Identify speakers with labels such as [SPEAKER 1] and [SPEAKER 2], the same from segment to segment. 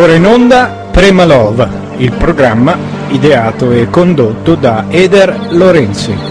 [SPEAKER 1] ora in onda Prema Love, il programma ideato e condotto da Eder Lorenzi.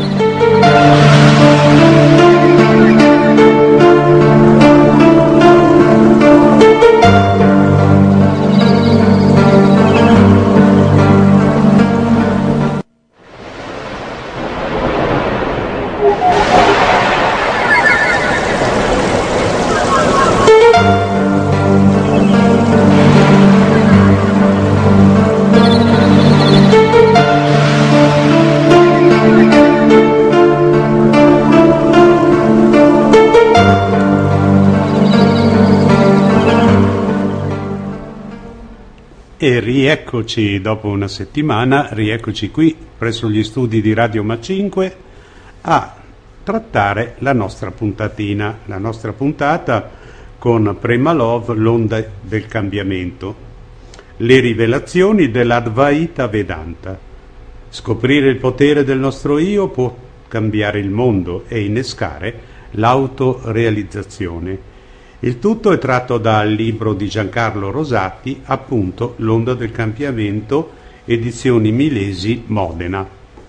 [SPEAKER 2] E rieccoci dopo una settimana, rieccoci qui presso gli studi di Radio Ma 5 a trattare la nostra puntatina, la nostra puntata con Prema Love, l'onda del cambiamento, le rivelazioni dell'Advaita Vedanta. Scoprire il potere del nostro io può cambiare il mondo e innescare l'autorealizzazione. Il tutto è tratto dal libro di Giancarlo Rosati, appunto L'onda del cambiamento, edizioni Milesi, Modena.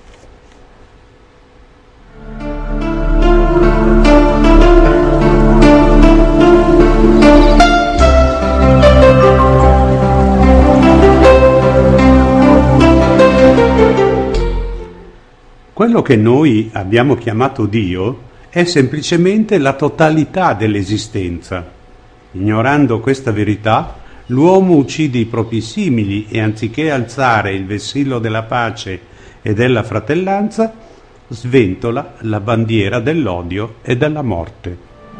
[SPEAKER 2] Quello che noi abbiamo chiamato Dio è semplicemente la totalità dell'esistenza. Ignorando questa verità, l'uomo uccide i propri simili e anziché alzare il vessillo della pace e della fratellanza, sventola la bandiera dell'odio e della morte.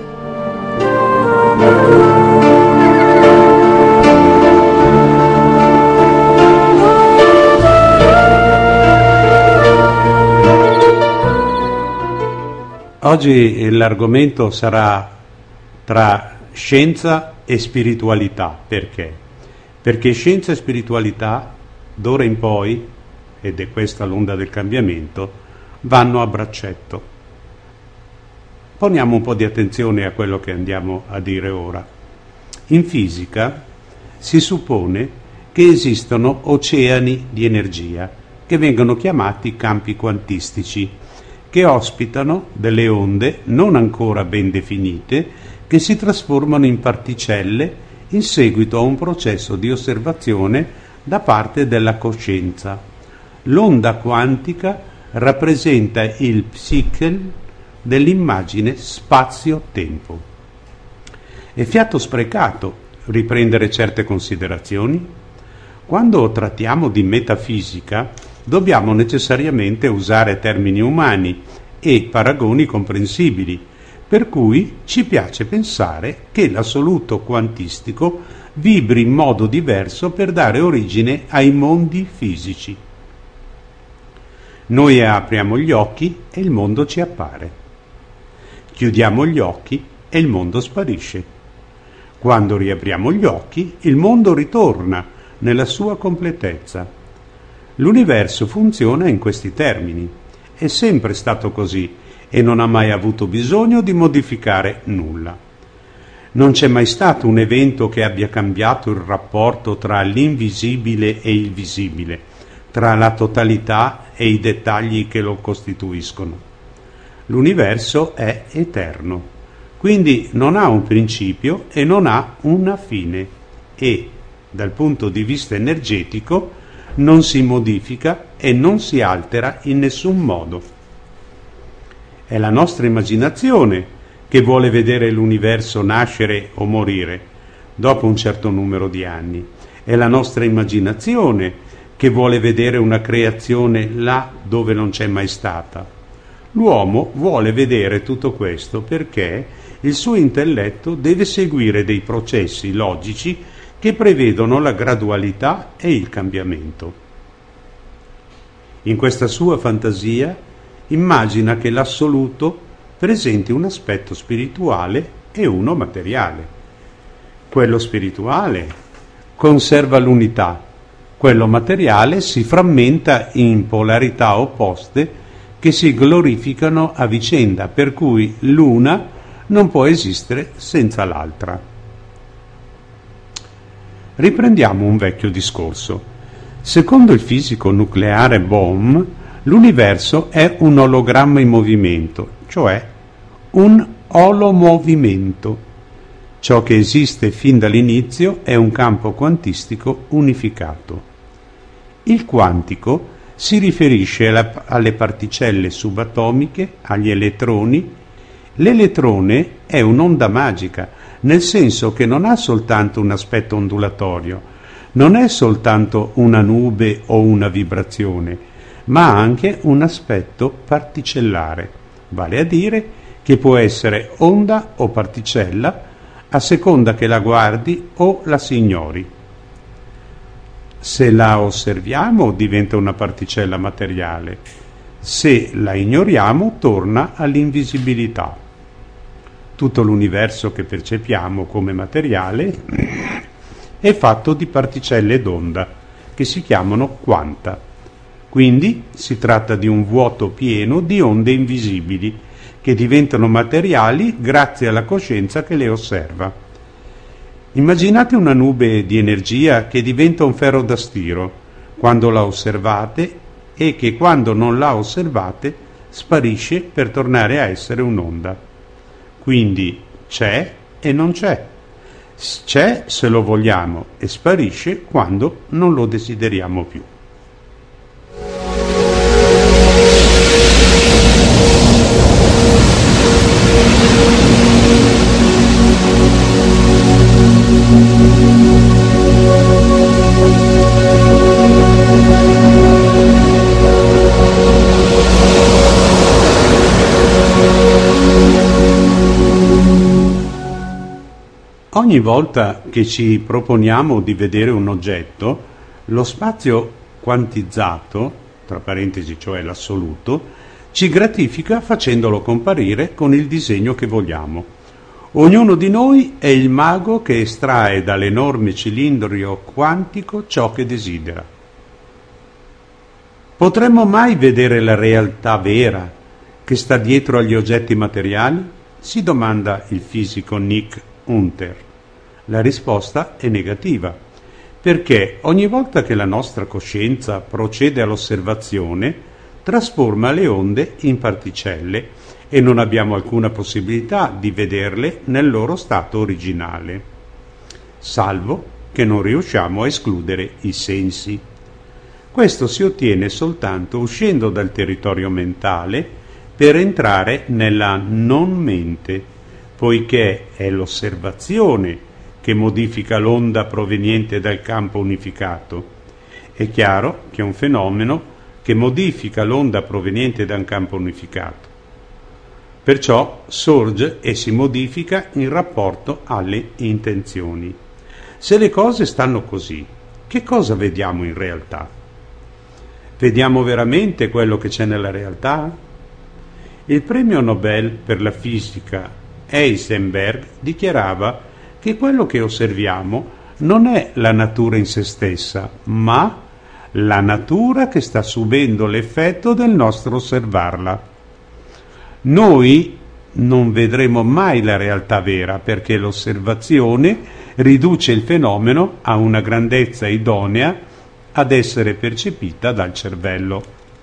[SPEAKER 2] Oggi l'argomento sarà tra scienza e spiritualità. Perché? Perché scienza e spiritualità, d'ora in poi, ed è questa l'onda del cambiamento, vanno a braccetto. Poniamo un po' di attenzione a quello che andiamo a dire ora. In fisica si suppone che esistono oceani di energia, che vengono chiamati campi quantistici, che ospitano delle onde non ancora ben definite che si trasformano in particelle in seguito a un processo di osservazione da parte della coscienza. L'onda quantica rappresenta il psichel dell'immagine spazio-tempo. È fiato sprecato riprendere certe considerazioni? Quando trattiamo di metafisica dobbiamo necessariamente usare termini umani e paragoni comprensibili, per cui ci piace pensare che l'assoluto quantistico vibri in modo diverso per dare origine ai mondi fisici. Noi apriamo gli occhi e il mondo ci appare. Chiudiamo gli occhi e il mondo sparisce. Quando riapriamo gli occhi, il mondo ritorna nella sua completezza. L'universo funziona in questi termini, è sempre stato così e non ha mai avuto bisogno di modificare nulla. Non c'è mai stato un evento che abbia cambiato il rapporto tra l'invisibile e il visibile, tra la totalità e i dettagli che lo costituiscono. L'universo è eterno, quindi non ha un principio e non ha una fine e, dal punto di vista energetico, non si modifica e non si altera in nessun modo. È la nostra immaginazione che vuole vedere l'universo nascere o morire dopo un certo numero di anni. È la nostra immaginazione che vuole vedere una creazione là dove non c'è mai stata. L'uomo vuole vedere tutto questo perché il suo intelletto deve seguire dei processi logici che prevedono la gradualità e il cambiamento. In questa sua fantasia immagina che l'assoluto presenti un aspetto spirituale e uno materiale. Quello spirituale conserva l'unità, quello materiale si frammenta in polarità opposte che si glorificano a vicenda, per cui l'una non può esistere senza l'altra. Riprendiamo un vecchio discorso. Secondo il fisico nucleare Bohm, l'universo è un ologramma in movimento, cioè un olomovimento. Ciò che esiste fin dall'inizio è un campo quantistico unificato. Il quantico si riferisce alle particelle subatomiche, agli elettroni. L'elettrone è un'onda magica, nel senso che non ha soltanto un aspetto ondulatorio, non è soltanto una nube o una vibrazione, ma ha anche un aspetto particellare, vale a dire che può essere onda o particella a seconda che la guardi o la si ignori. Se la osserviamo diventa una particella materiale, se la ignoriamo torna all'invisibilità. Tutto l'universo che percepiamo come materiale è fatto di particelle d'onda che si chiamano quanta. Quindi si tratta di un vuoto pieno di onde invisibili che diventano materiali grazie alla coscienza che le osserva. Immaginate una nube di energia che diventa un ferro da stiro quando la osservate e che quando non la osservate sparisce per tornare a essere un'onda. Quindi c'è e non c'è. C'è se lo vogliamo e sparisce quando non lo desideriamo più. Ogni volta che ci proponiamo di vedere un oggetto, lo spazio quantizzato, tra parentesi cioè l'assoluto, ci gratifica facendolo comparire con il disegno che vogliamo. Ognuno di noi è il mago che estrae dall'enorme cilindro quantico ciò che desidera. Potremmo mai vedere la realtà vera che sta dietro agli oggetti materiali? Si domanda il fisico Nick Hunter. La risposta è negativa, perché ogni volta che la nostra coscienza procede all'osservazione, trasforma le onde in particelle e non abbiamo alcuna possibilità di vederle nel loro stato originale, salvo che non riusciamo a escludere i sensi. Questo si ottiene soltanto uscendo dal territorio mentale per entrare nella non mente, poiché è l'osservazione che modifica l'onda proveniente dal campo unificato. È chiaro che è un fenomeno che modifica l'onda proveniente da un campo unificato. Perciò sorge e si modifica in rapporto alle intenzioni. Se le cose stanno così, che cosa vediamo in realtà? Vediamo veramente quello che c'è nella realtà? Il premio Nobel per la fisica Heisenberg dichiarava che quello che osserviamo non è la natura in se stessa, ma la natura che sta subendo l'effetto del nostro osservarla. Noi non vedremo mai la realtà vera perché l'osservazione riduce il fenomeno a una grandezza idonea ad essere percepita dal cervello.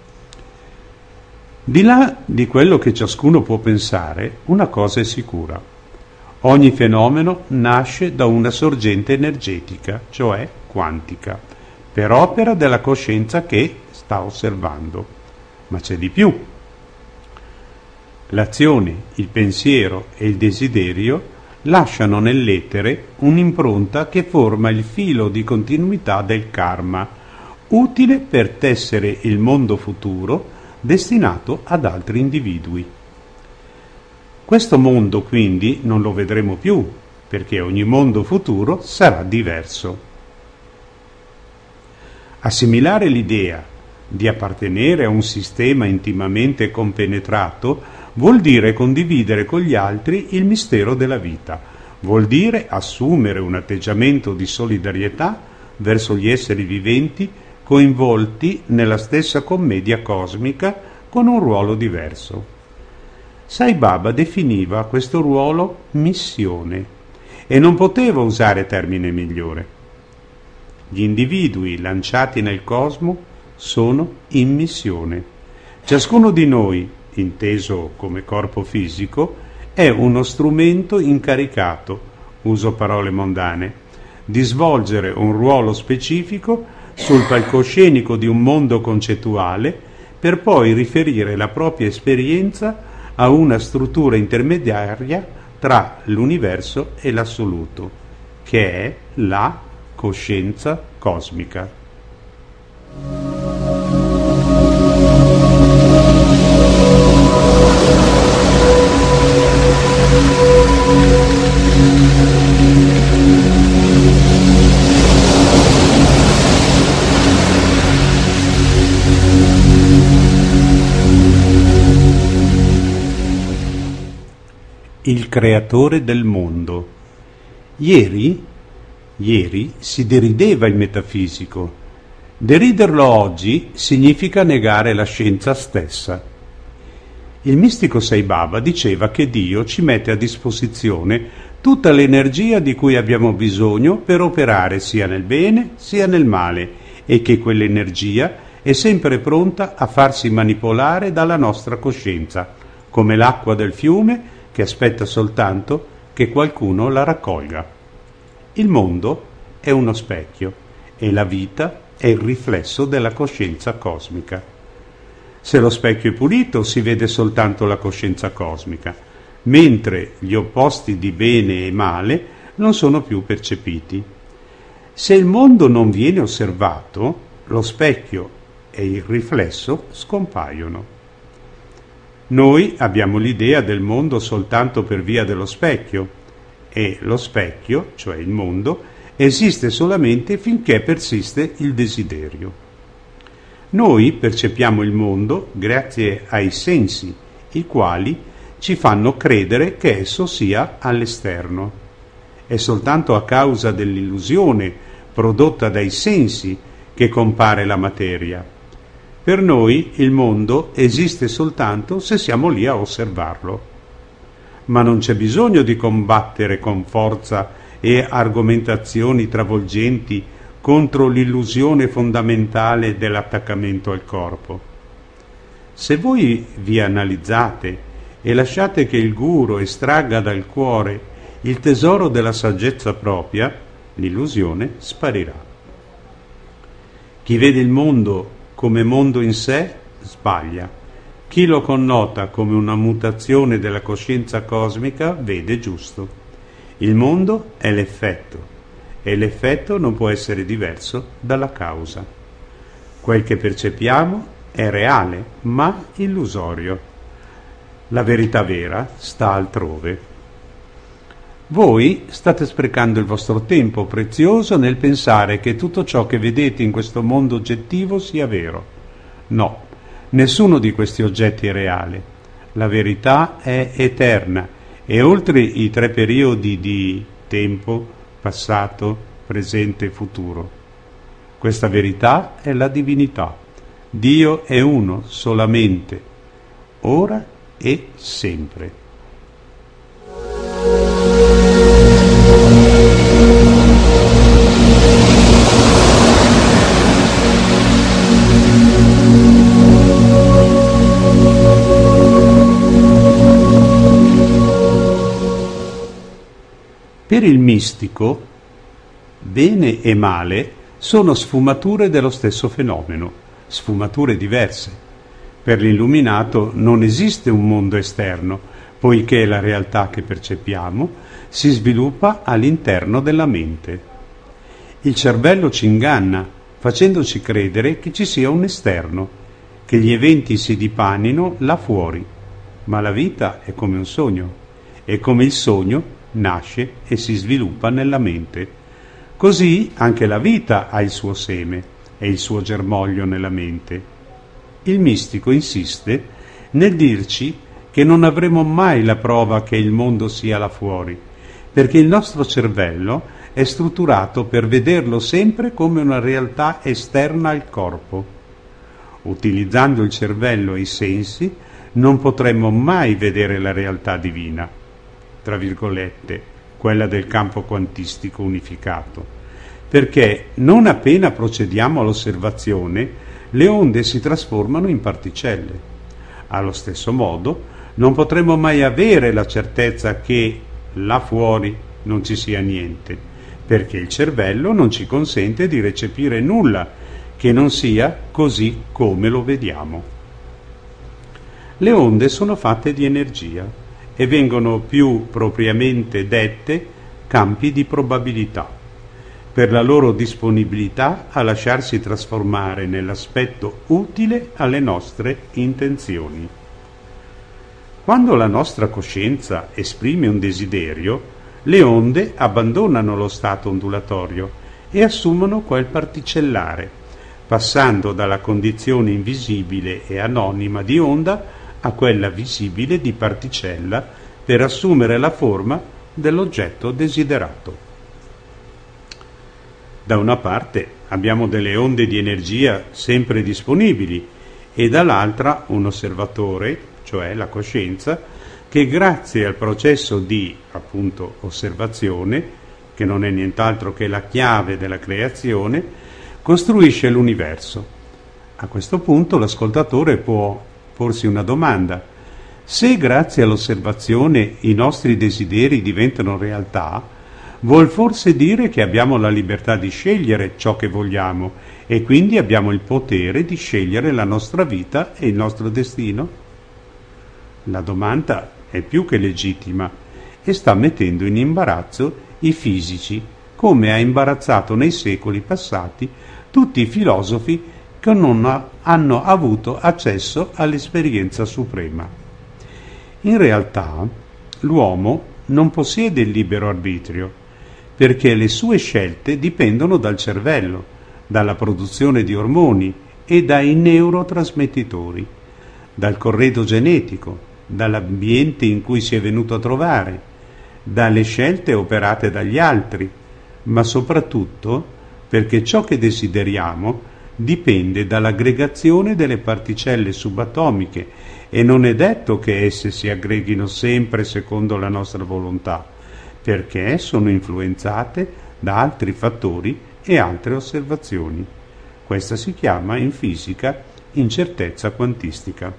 [SPEAKER 2] Di là di quello che ciascuno può pensare, una cosa è sicura. Ogni fenomeno nasce da una sorgente energetica, cioè quantica, per opera della coscienza che sta osservando. Ma c'è di più. L'azione, il pensiero e il desiderio lasciano nell'etere un'impronta che forma il filo di continuità del karma, utile per tessere il mondo futuro destinato ad altri individui. Questo mondo quindi non lo vedremo più, perché ogni mondo futuro sarà diverso. Assimilare l'idea di appartenere a un sistema intimamente compenetrato vuol dire condividere con gli altri il mistero della vita, vuol dire assumere un atteggiamento di solidarietà verso gli esseri viventi coinvolti nella stessa commedia cosmica con un ruolo diverso. Sai Baba definiva questo ruolo missione e non poteva usare termine migliore. Gli individui lanciati nel cosmo sono in missione. Ciascuno di noi, inteso come corpo fisico, è uno strumento incaricato, uso parole mondane, di svolgere un ruolo specifico sul palcoscenico di un mondo concettuale per poi riferire la propria esperienza a una struttura intermediaria tra l'universo e l'assoluto, che è la coscienza cosmica. Il creatore del mondo. Ieri si derideva il metafisico. Deriderlo oggi significa negare la scienza stessa. Il mistico Sai Baba diceva che Dio ci mette a disposizione tutta l'energia di cui abbiamo bisogno per operare sia nel bene sia nel male e che quell'energia è sempre pronta a farsi manipolare dalla nostra coscienza, come l'acqua del fiume che aspetta soltanto che qualcuno la raccolga. Il mondo è uno specchio e la vita è il riflesso della coscienza cosmica. Se lo specchio è pulito si vede soltanto la coscienza cosmica, mentre gli opposti di bene e male non sono più percepiti. Se il mondo non viene osservato, lo specchio e il riflesso scompaiono. Noi abbiamo l'idea del mondo soltanto per via dello specchio e lo specchio, cioè il mondo, esiste solamente finché persiste il desiderio. Noi percepiamo il mondo grazie ai sensi, i quali ci fanno credere che esso sia all'esterno. È soltanto a causa dell'illusione prodotta dai sensi che compare la materia. Per noi il mondo esiste soltanto se siamo lì a osservarlo. Ma non c'è bisogno di combattere con forza e argomentazioni travolgenti contro l'illusione fondamentale dell'attaccamento al corpo. Se voi vi analizzate e lasciate che il guru estragga dal cuore il tesoro della saggezza propria, l'illusione sparirà. Chi vede il mondo come mondo in sé sbaglia. Chi lo connota come una mutazione della coscienza cosmica vede giusto. Il mondo è l'effetto e l'effetto non può essere diverso dalla causa. Quel che percepiamo è reale, ma illusorio. La verità vera sta altrove. Voi state sprecando il vostro tempo prezioso nel pensare che tutto ciò che vedete in questo mondo oggettivo sia vero. No, nessuno di questi oggetti è reale. La verità è eterna e oltre i 3 periodi di tempo, passato, presente e futuro. Questa verità è la divinità. Dio è uno solamente, ora e sempre. Per il mistico, bene e male sono sfumature dello stesso fenomeno, sfumature diverse. Per l'illuminato non esiste un mondo esterno, poiché la realtà che percepiamo si sviluppa all'interno della mente. Il cervello ci inganna, facendoci credere che ci sia un esterno, che gli eventi si dipanino là fuori, ma la vita è come un sogno, e come il sogno nasce e si sviluppa nella mente. Così anche la vita ha il suo seme e il suo germoglio nella mente. Il mistico insiste nel dirci che non avremo mai la prova che il mondo sia là fuori, perché il nostro cervello è strutturato per vederlo sempre come una realtà esterna al corpo. Utilizzando il cervello e i sensi non potremmo mai vedere la realtà divina, tra virgolette, quella del campo quantistico unificato, perché non appena procediamo all'osservazione, le onde si trasformano in particelle. Allo stesso modo, non potremo mai avere la certezza che là fuori non ci sia niente, perché il cervello non ci consente di recepire nulla che non sia così come lo vediamo. Le onde sono fatte di energia e vengono più propriamente dette campi di probabilità, per la loro disponibilità a lasciarsi trasformare nell'aspetto utile alle nostre intenzioni. Quando la nostra coscienza esprime un desiderio, le onde abbandonano lo stato ondulatorio e assumono quel particellare, passando dalla condizione invisibile e anonima di onda a quella visibile di particella per assumere la forma dell'oggetto desiderato. Da una parte abbiamo delle onde di energia sempre disponibili e dall'altra un osservatore, cioè la coscienza, che grazie al processo di, appunto, osservazione, che non è nient'altro che la chiave della creazione, costruisce l'universo. A questo punto l'ascoltatore può porsi una domanda: se grazie all'osservazione i nostri desideri diventano realtà, vuol forse dire che abbiamo la libertà di scegliere ciò che vogliamo e quindi abbiamo il potere di scegliere la nostra vita e il nostro destino? La domanda è più che legittima e sta mettendo in imbarazzo i fisici, come ha imbarazzato nei secoli passati tutti i filosofi che non hanno avuto accesso all'esperienza suprema. In realtà l'uomo non possiede il libero arbitrio, perché le sue scelte dipendono dal cervello, dalla produzione di ormoni e dai neurotrasmettitori, dal corredo genetico, dall'ambiente in cui si è venuto a trovare, dalle scelte operate dagli altri, ma soprattutto perché ciò che desideriamo dipende dall'aggregazione delle particelle subatomiche e non è detto che esse si aggreghino sempre secondo la nostra volontà, perché sono influenzate da altri fattori e altre osservazioni. Questa si chiama in fisica incertezza quantistica.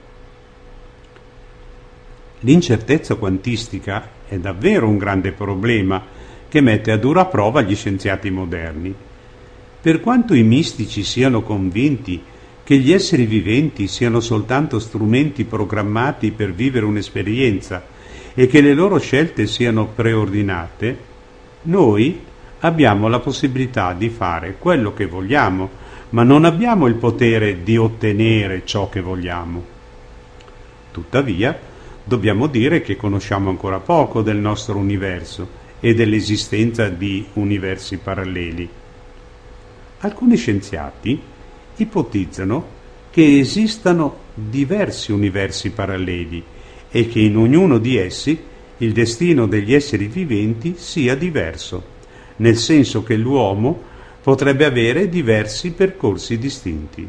[SPEAKER 2] L'incertezza quantistica è davvero un grande problema che mette a dura prova gli scienziati moderni. Per quanto i mistici siano convinti che gli esseri viventi siano soltanto strumenti programmati per vivere un'esperienza e che le loro scelte siano preordinate, noi abbiamo la possibilità di fare quello che vogliamo, ma non abbiamo il potere di ottenere ciò che vogliamo. Tuttavia, dobbiamo dire che conosciamo ancora poco del nostro universo e dell'esistenza di universi paralleli. Alcuni scienziati ipotizzano che esistano diversi universi paralleli e che in ognuno di essi il destino degli esseri viventi sia diverso, nel senso che l'uomo potrebbe avere diversi percorsi distinti.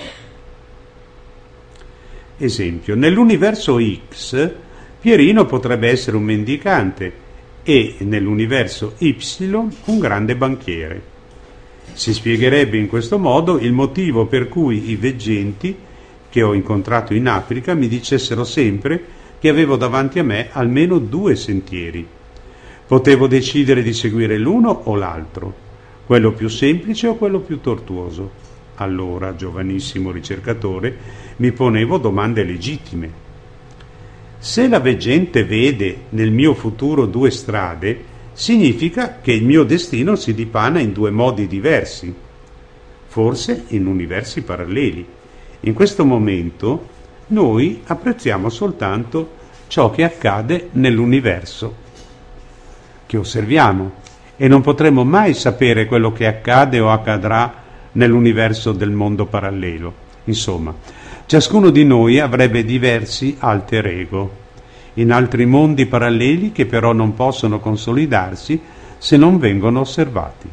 [SPEAKER 2] Esempio, nell'universo X Pierino potrebbe essere un mendicante e nell'universo Y un grande banchiere. Si spiegherebbe in questo modo il motivo per cui i veggenti che ho incontrato in Africa mi dicessero sempre che avevo davanti a me almeno 2 sentieri. Potevo decidere di seguire l'uno o l'altro, quello più semplice o quello più tortuoso. Allora, giovanissimo ricercatore, mi ponevo domande legittime. Se la veggente vede nel mio futuro 2 strade, significa che il mio destino si dipana in 2 modi diversi, forse in universi paralleli. In questo momento noi apprezziamo soltanto ciò che accade nell'universo che osserviamo e non potremo mai sapere quello che accade o accadrà nell'universo del mondo parallelo. Insomma, ciascuno di noi avrebbe diversi alter ego in altri mondi paralleli che però non possono consolidarsi se non vengono osservati.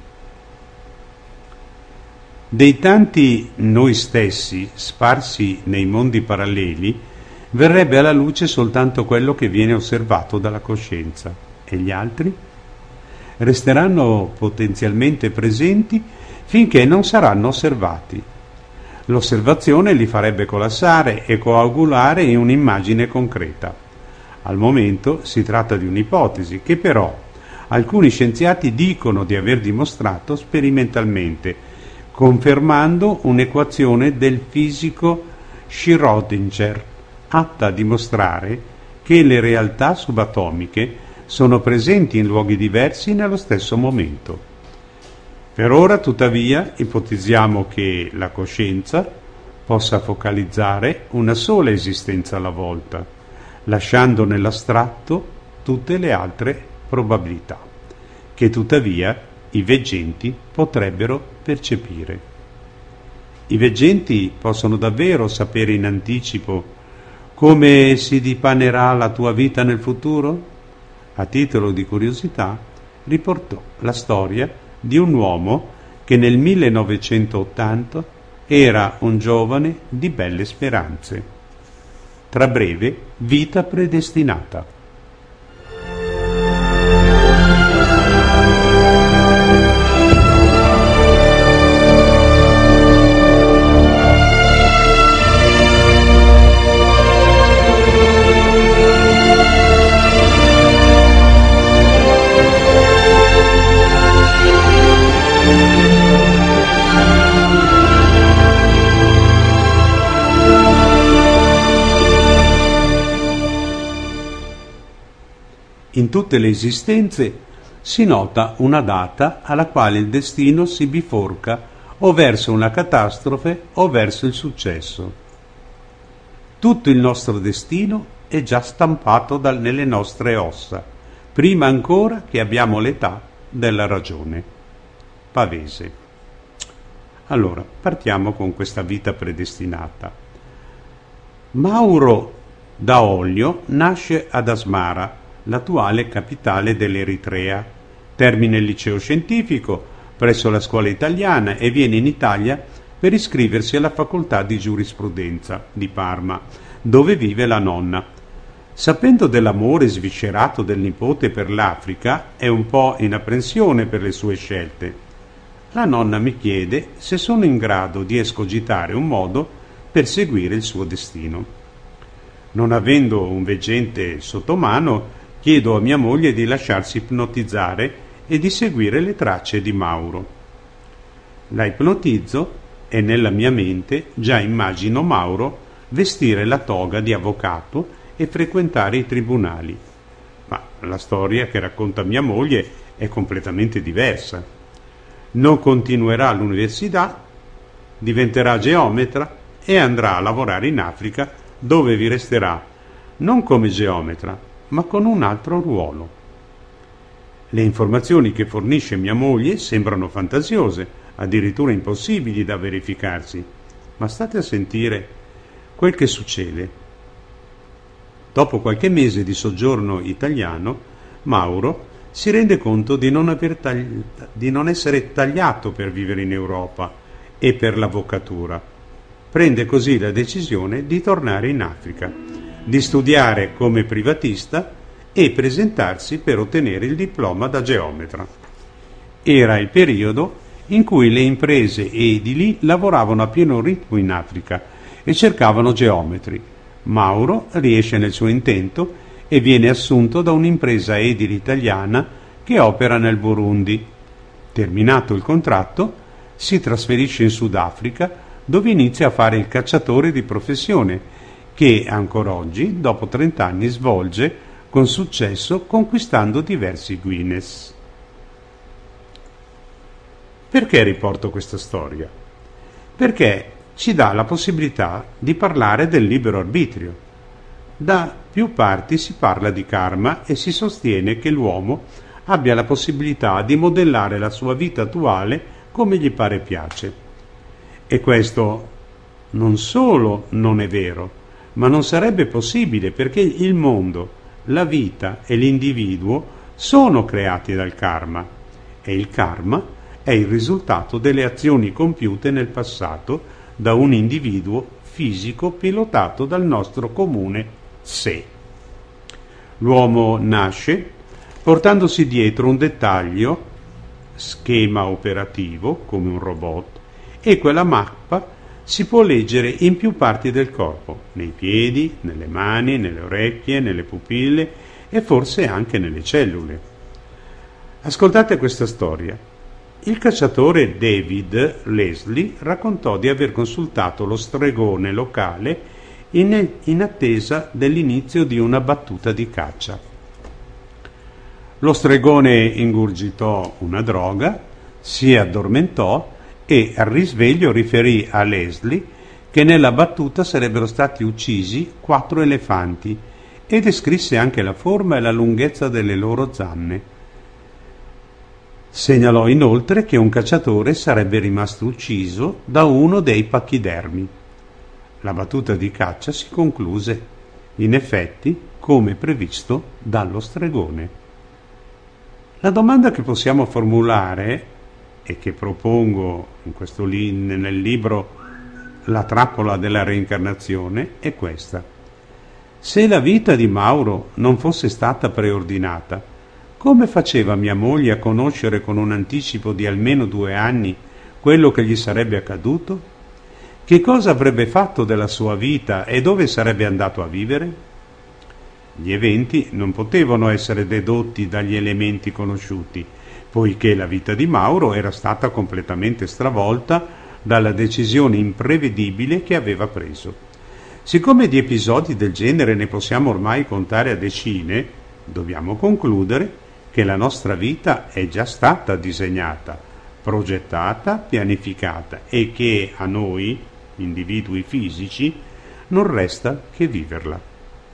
[SPEAKER 2] Dei tanti noi stessi sparsi nei mondi paralleli verrebbe alla luce soltanto quello che viene osservato dalla coscienza. E gli altri? resteranno potenzialmente presenti finché non saranno osservati. L'osservazione li farebbe collassare e coagulare in un'immagine concreta. Al momento si tratta di un'ipotesi che però alcuni scienziati dicono di aver dimostrato sperimentalmente, confermando un'equazione del fisico Schrödinger, atta a dimostrare che le realtà subatomiche sono presenti in luoghi diversi nello stesso momento. Per ora, tuttavia, ipotizziamo che la coscienza possa focalizzare una sola esistenza alla volta, lasciando nell'astratto tutte le altre probabilità, che tuttavia i veggenti potrebbero percepire. I veggenti possono davvero sapere in anticipo come si dipanerà la tua vita nel futuro? A titolo di curiosità, riportò la storia di un uomo che nel 1980 era un giovane di belle speranze. Tra breve, vita predestinata. In tutte le esistenze si nota una data alla quale il destino si biforca o verso una catastrofe o verso il successo. Tutto il nostro destino è già stampato nelle nostre ossa, prima ancora che abbiamo l'età della ragione. Pavese. Allora, partiamo con questa vita predestinata. Mauro Daoglio nasce ad Asmara, l'attuale capitale dell'Eritrea. Termina il liceo scientifico presso la scuola italiana e viene in Italia per iscriversi alla facoltà di giurisprudenza di Parma, dove vive la nonna. Sapendo dell'amore sviscerato del nipote per l'Africa, è un po' in apprensione per le sue scelte. La nonna mi chiede se sono in grado di escogitare un modo per seguire il suo destino. Non avendo un veggente sotto mano, chiedo a mia moglie di lasciarsi ipnotizzare e di seguire le tracce di Mauro. La ipnotizzo e nella mia mente già immagino Mauro vestire la toga di avvocato e frequentare i tribunali. Ma la storia che racconta mia moglie è completamente diversa. Non continuerà all'università, diventerà geometra e andrà a lavorare in Africa, dove vi resterà non come geometra, ma con un altro ruolo. Le informazioni che fornisce mia moglie sembrano fantasiose, addirittura impossibili da verificarsi, ma state a sentire quel che succede. Dopo qualche mese di soggiorno italiano, Mauro si rende conto di non essere tagliato per vivere in Europa e per l'avvocatura. Prende così la decisione di tornare in Africa, di studiare come privatista e presentarsi per ottenere il diploma da geometra. Era il periodo in cui le imprese edili lavoravano a pieno ritmo in Africa e cercavano geometri. Mauro riesce nel suo intento e viene assunto da un'impresa edile italiana che opera nel Burundi. Terminato il contratto, si trasferisce in Sudafrica, dove inizia a fare il cacciatore di professione, che ancora oggi, dopo 30 anni, svolge con successo, conquistando diversi Guinness. Perché riporto questa storia? Perché ci dà la possibilità di parlare del libero arbitrio. Da più parti si parla di karma e si sostiene che l'uomo abbia la possibilità di modellare la sua vita attuale come gli pare piace. E questo non solo non è vero, ma non sarebbe possibile, perché il mondo, la vita e l'individuo sono creati dal karma e il karma è il risultato delle azioni compiute nel passato da un individuo fisico pilotato dal nostro comune sé. L'uomo nasce, portandosi dietro un dettaglio, schema operativo, come un robot, e quella mappa si può leggere in più parti del corpo, nei piedi, nelle mani, nelle orecchie, nelle pupille e forse anche nelle cellule. Ascoltate questa storia. Il cacciatore David Leslie raccontò di aver consultato lo stregone locale in attesa dell'inizio di una battuta di caccia. Lo stregone ingurgitò una droga, si addormentò e al risveglio riferì a Leslie che nella battuta sarebbero stati uccisi 4 elefanti e descrisse anche la forma e la lunghezza delle loro zanne. Segnalò inoltre che un cacciatore sarebbe rimasto ucciso da uno dei pachidermi. La battuta di caccia si concluse, in effetti, come previsto dallo stregone. La domanda che possiamo formulare e che propongo nel libro La trappola della reincarnazione è questa. Se la vita di Mauro non fosse stata preordinata, come faceva mia moglie a conoscere con un anticipo di almeno 2 anni quello che gli sarebbe accaduto? Che cosa avrebbe fatto della sua vita e dove sarebbe andato a vivere? Gli eventi non potevano essere dedotti dagli elementi conosciuti, poiché la vita di Mauro era stata completamente stravolta dalla decisione imprevedibile che aveva preso. Siccome di episodi del genere ne possiamo ormai contare a decine, dobbiamo concludere che la nostra vita è già stata disegnata, progettata, pianificata e che a noi, individui fisici, non resta che viverla.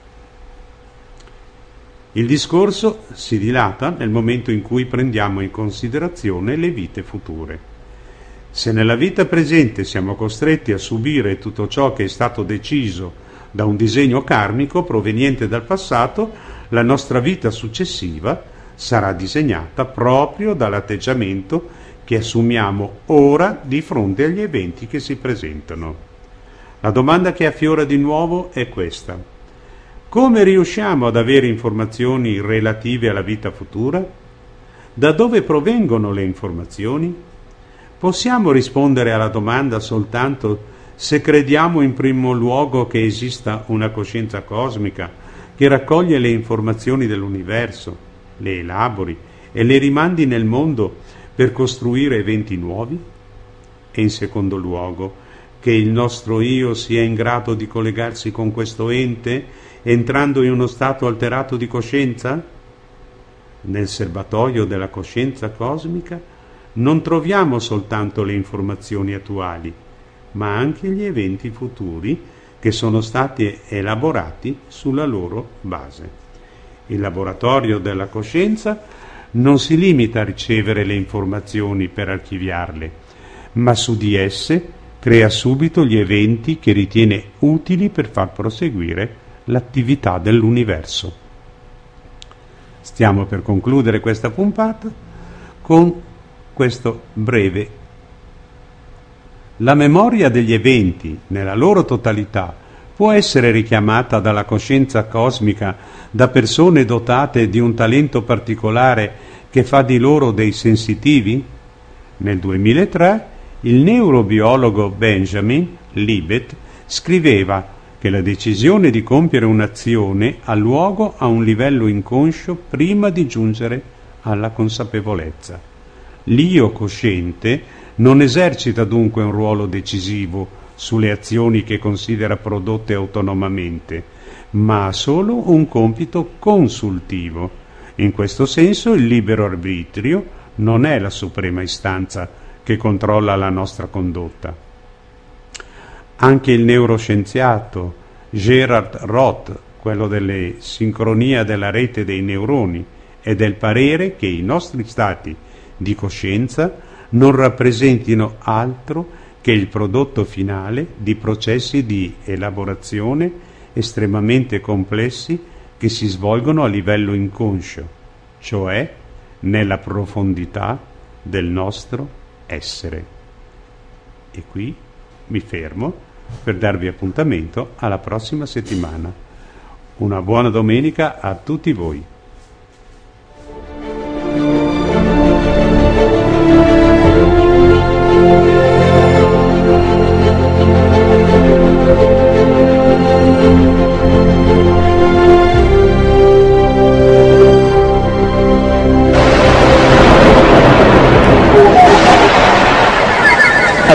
[SPEAKER 2] Il discorso si dilata nel momento in cui prendiamo in considerazione le vite future. Se nella vita presente siamo costretti a subire tutto ciò che è stato deciso da un disegno karmico proveniente dal passato, la nostra vita successiva sarà disegnata proprio dall'atteggiamento che assumiamo ora di fronte agli eventi che si presentano. La domanda che affiora di nuovo è questa: come riusciamo ad avere informazioni relative alla vita futura? Da dove provengono le informazioni? Possiamo rispondere alla domanda soltanto se crediamo in primo luogo che esista una coscienza cosmica che raccoglie le informazioni dell'universo, le elabori e le rimandi nel mondo per costruire eventi nuovi? E in secondo luogo, che il nostro io sia in grado di collegarsi con questo ente entrando in uno stato alterato di coscienza? Nel serbatoio della coscienza cosmica non troviamo soltanto le informazioni attuali, ma anche gli eventi futuri che sono stati elaborati sulla loro base. Il laboratorio della coscienza non si limita a ricevere le informazioni per archiviarle, ma su di esse crea subito gli eventi che ritiene utili per far proseguire l'attività dell'universo. Stiamo per concludere questa puntata con questo breve. La memoria degli eventi nella loro totalità può essere richiamata dalla coscienza cosmica da persone dotate di un talento particolare che fa di loro dei sensitivi? Nel 2003 il neurobiologo Benjamin Libet scriveva che la decisione di compiere un'azione ha luogo a un livello inconscio prima di giungere alla consapevolezza. L'io cosciente non esercita dunque un ruolo decisivo sulle azioni che considera prodotte autonomamente, ma ha solo un compito consultivo. In questo senso il libero arbitrio non è la suprema istanza che controlla la nostra condotta. Anche il neuroscienziato Gerhard Roth, quello delle sincronia della rete dei neuroni, è del parere che i nostri stati di coscienza non rappresentino altro che il prodotto finale di processi di elaborazione estremamente complessi che si svolgono a livello inconscio, cioè nella profondità del nostro essere. E qui mi fermo per darvi appuntamento alla prossima settimana. Una buona domenica a tutti voi.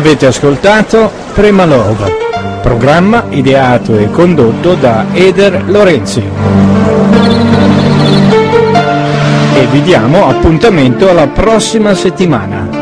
[SPEAKER 1] Avete ascoltato Prima Love, programma ideato e condotto da Eder Lorenzi. E vi diamo appuntamento alla prossima settimana.